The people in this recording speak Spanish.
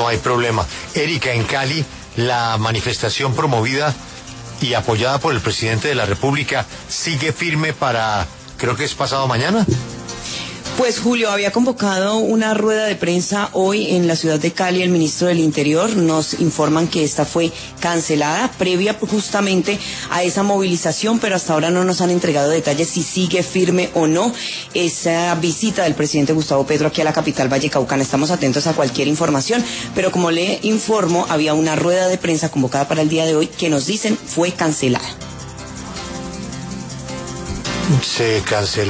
no hay problema. Erika, en Cali, la manifestación promovida y apoyada por el presidente de la República sigue firme para, creo que es pasado mañana. Pues Julio, había convocado una rueda de prensa hoy en la ciudad de Cali el ministro del Interior. Nos informan que esta fue cancelada previa justamente a esa movilización, pero hasta ahora no nos han entregado detalles si sigue firme o no esa visita del presidente Gustavo Petro aquí a la capital vallecaucana. Estamos atentos a cualquier información, pero como le informo, había una rueda de prensa convocada para el día de hoy que nos dicen fue cancelada. Se canceló.